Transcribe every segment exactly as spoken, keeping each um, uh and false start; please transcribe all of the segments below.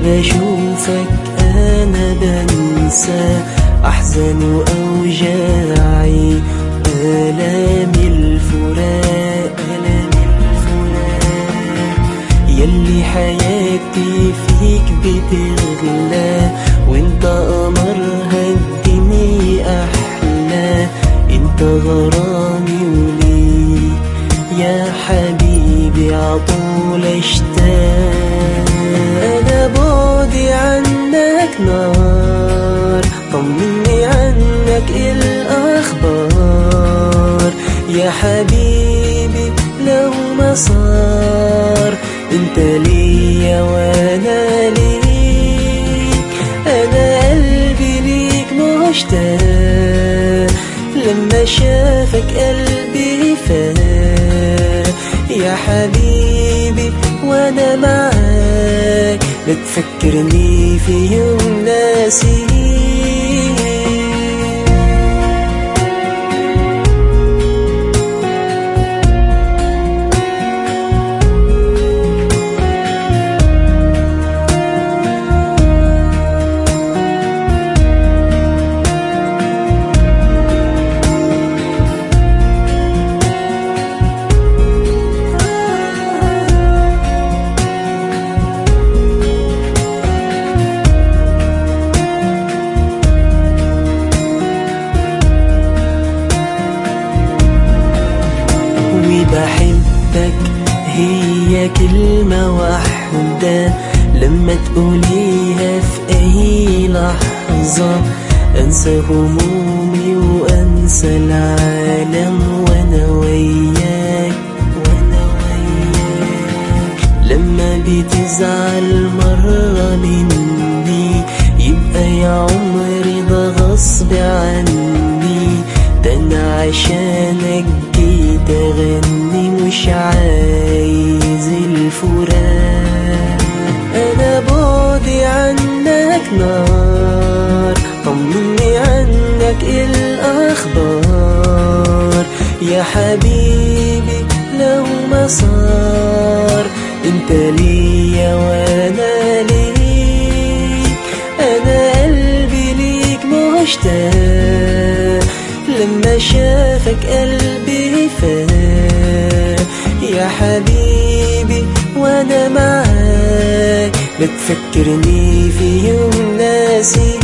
بشوفك أنا بنسى أحزان وأوجاعي، آلام الفراق آلام الفراق. يلي حياتي فيك بتغلى، وانت قمرها الدنيا أحلى، انت غرامي وليك يا حبيبي عطول اشتاق. أنا بعدي عنك نار، طمني عنك الأخبار يا حبيبي. لو ما صار انت ليا وانا ليك، انا قلبي ليك مشتاق، لما شافك قلبي فاق يا حبيبي. وانا معاك لا تفكرني في يوم ناسيك. بحبك هي كلمة واحدة، لما تقوليها في أي لحظة أنسى همومي وأنسى العالم وأنا وياك وأنا وياك. لما بتزعل مرة مني يبقى يا عمري ده غصب عني، ده أنا عشانك جيت أغني مش عايز الفراق. أنا بعدي عنك نار، طمني عنك الأخبار يا حبيبي. لو ما صار انت ليا وانا ليك، انا قلبي ليك مشتاق، لما شافك قلبي فاق يا حبيبي. وانا معاك لا تفكرني في يوم ناسيك.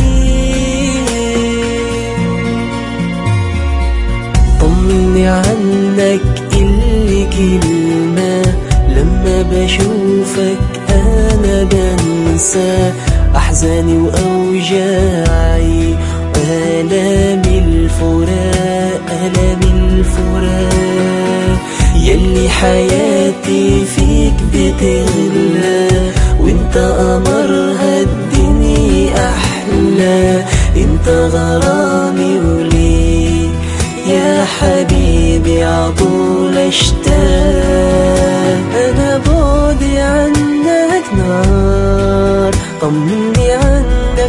طمني عنك اللي كلمة، لما بشوفك أنا بنسى أحزاني وأوجاعي، آلام الفراق آلام الفراق. يلي حياتي فيك بتغلى، وانت قمرها الدنيا أحلى، انت غرامي وليك يا حبيبي عطول اشتاق. أنا بعدي عنك نار، طمني عنك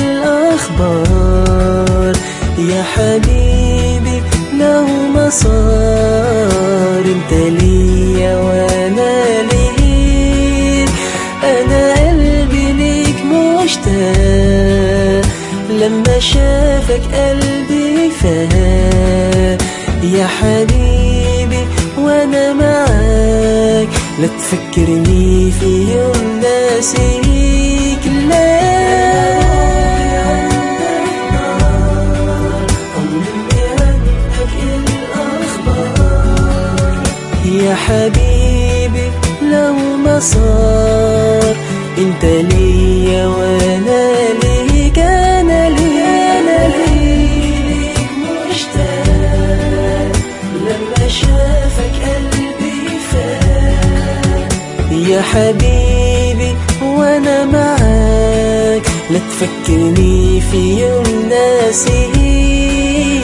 الأخبار يا حبيبي. لو ما صار انت ليا وانا ليك، انا قلبي ليك مشتاق، لما شافك قلبي فاق يا حبيبي. وانا معاك لا تفكرني في يوم ناسيك. لا يا حبيبي. لو ما صار انت ليا وانا ليك، انا ليا انا ليك مشتاق، لما شافك قلبي فاق يا حبيبي. وانا معاك لا تفكرني في يوم ناسيك.